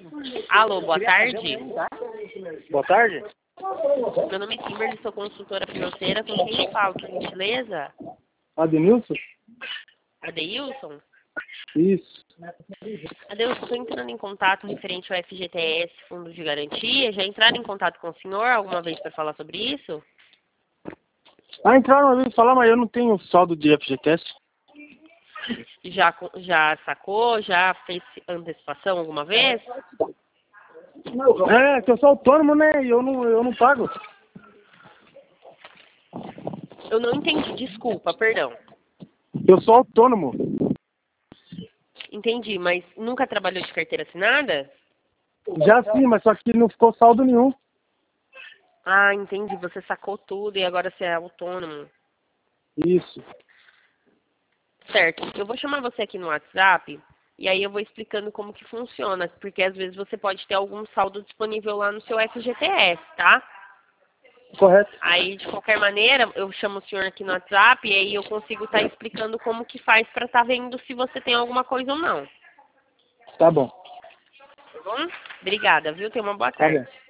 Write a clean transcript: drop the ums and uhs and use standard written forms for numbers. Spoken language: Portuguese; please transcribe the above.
Alô, boa tarde. Boa tarde. Meu nome é Kimberly, sou consultora financeira. Com quem eu falo, por gentileza? Adenilson? Adeilson? Isso. Adeilson, estou entrando em contato referente ao FGTS, Fundo de Garantia. Já entraram em contato com o senhor alguma vez para falar sobre isso? Entraram uma vez falar, mas eu não tenho saldo de FGTS. Já sacou? Já fez antecipação alguma vez? É, que eu sou autônomo, né? E eu não pago. Eu não entendi, desculpa, perdão. Eu sou autônomo. Entendi, mas nunca trabalhou de carteira assinada? Já sim, mas só que não ficou saldo nenhum. Ah, entendi. Você sacou tudo e agora você é autônomo. Isso. Certo. Eu vou chamar você aqui no WhatsApp e aí eu vou explicando como que funciona, porque às vezes você pode ter algum saldo disponível lá no seu FGTS, tá? Correto. Aí, de qualquer maneira, eu chamo o senhor aqui no WhatsApp e aí eu consigo estar explicando como que faz para estar vendo se você tem alguma coisa ou não. Tá bom. Tá bom? Obrigada, viu? Tenha uma boa Tá tarde. bom.